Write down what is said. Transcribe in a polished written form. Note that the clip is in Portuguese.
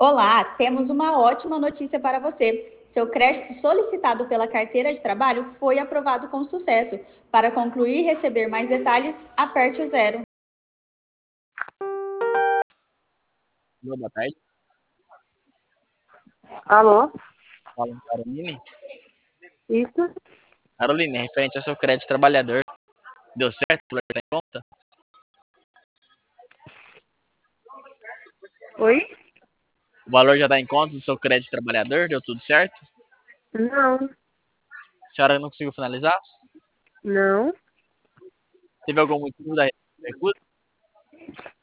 Olá, temos uma ótima notícia para você. Seu crédito solicitado pela carteira de trabalho foi aprovado com sucesso. Para concluir e receber mais detalhes, aperte o zero. Boa tarde. Alô? Fala, Caroline. Isso? Caroline, referente ao seu crédito trabalhador, deu certo? O valor tá em conta? Oi? O valor já está em conta do seu crédito trabalhador? Deu tudo certo? Não, A senhora não conseguiu finalizar? não. Teve algum motivo da recusa?